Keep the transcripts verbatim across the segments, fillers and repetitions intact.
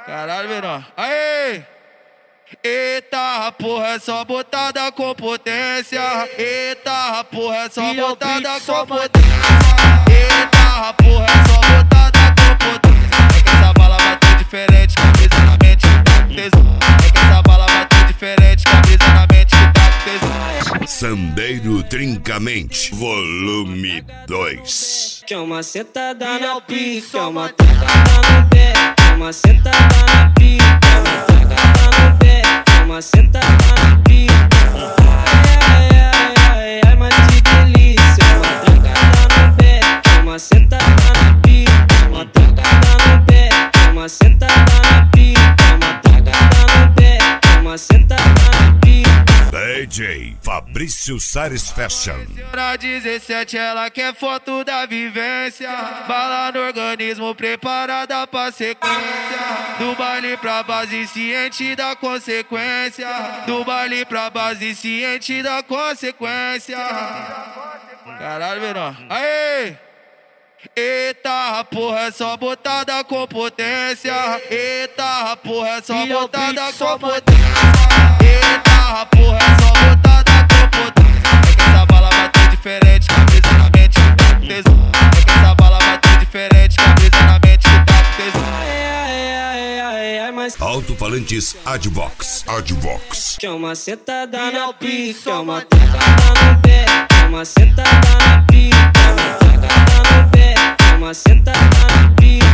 Caralho, menor. Aê! Eita porra, é só botada com potência. Eita porra, é só botada com potência. Eita porra, é só botada com potência. É que essa bala bateu diferente, cabeça na mente que tá com tesão. É que essa bala bateu diferente, cabeça na mente que tá com tesão. Sandeiro Trincamente, volume dois. Quer uma sentada na pica, quer uma tacada no pé. Quer uma sentada na pica, quer uma tacada no pé. Quer uma sentada na pica. Ai, ai, ai, ai, mas que delícia. Uma tacada no pé, quer uma sentada na pica. Quer uma tacada no pé, quer uma sentada na pica. Quer uma tacada no pé, quer uma sentada na pica. D J Fabrício Sares Fashion. Na dezessete ela quer foto da vivência. Bala no organismo preparada pra sequência. Do baile pra base ciente da consequência. Do baile pra base ciente da consequência. Caralho, menor. Aê! Eita porra, é só botada com potência. Eita porra, é só botada com potência. Eita porra, é só botada com potência. É que essa bala bateu diferente, cabeça na mente que tá com tesão. É que essa bala bateu diferente, cabeça na mente que tá com tesão. Ai, ai, ai, ai, ai, mas Alto-falantes Advox. Advox. quer uma sentada na pica, quer uma tacada no pé. Quer uma sentada na pica, quer uma tacada no pé. Quer uma sentada na pica.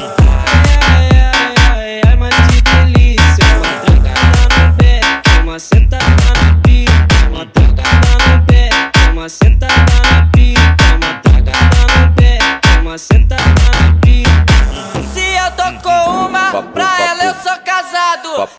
Ai, ai, ai, ai, ai, mas que delícia. Uma tacada no pé, quer uma sentada na pica. Quer uma tacada no pé, quer uma sentada na pica. Quer uma tacada no pé, quer uma sentada na pica. Se eu tô com uma, pra ela eu sou casado.